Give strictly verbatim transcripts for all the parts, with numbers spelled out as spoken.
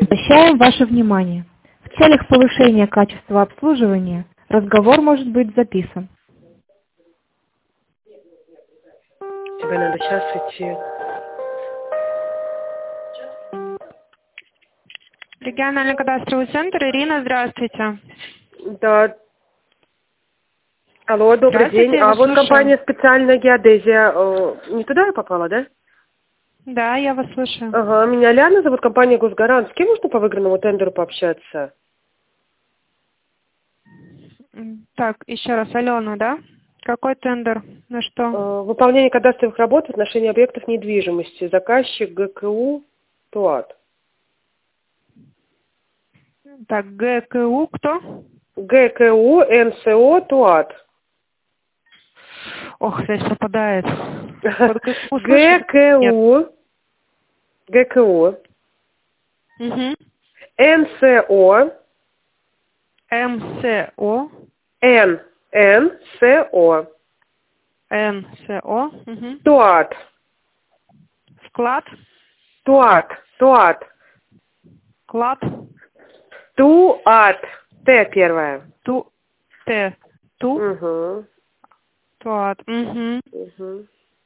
Обращаем ваше внимание. В целях повышения качества обслуживания разговор может быть записан. Тебе надо сейчас идти. Региональный кадастровый центр. Ирина, здравствуйте. Да. Алло, добрый день. Я А вас вот слушаю. компания «Специальная геодезия». э, Не туда я попала, да? Да, я вас слушаю. Ага, меня Ляна зовут, компания «Госгарант». С кем можно по выигранному тендеру пообщаться? М, Так, еще раз, Алена, да? Какой тендер? На что? Э, Выполнение кадастровых работ в отношении объектов недвижимости. Заказчик ГКУ «ТУАТ». Так, ГКУ кто? ГКУ НСО «ТУАТ». Ох, связь пропадает. Вот ГКУ слышите? Нет. ГКУ. ГКУ. Угу. НСО. МСО. Н. НСО. НСО. Угу. ТУАТ. Склад. ТУАТ. ТУАТ. Клад. ТУАТ. Т первая. Ту. Т. Ту. Угу. Туат. Угу. Угу.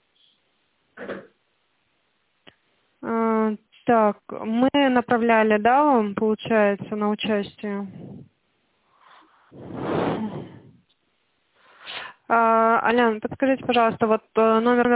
А, так, мы направляли, да, вам, получается, на участие? А, Алян, подскажите, пожалуйста, вот э, номер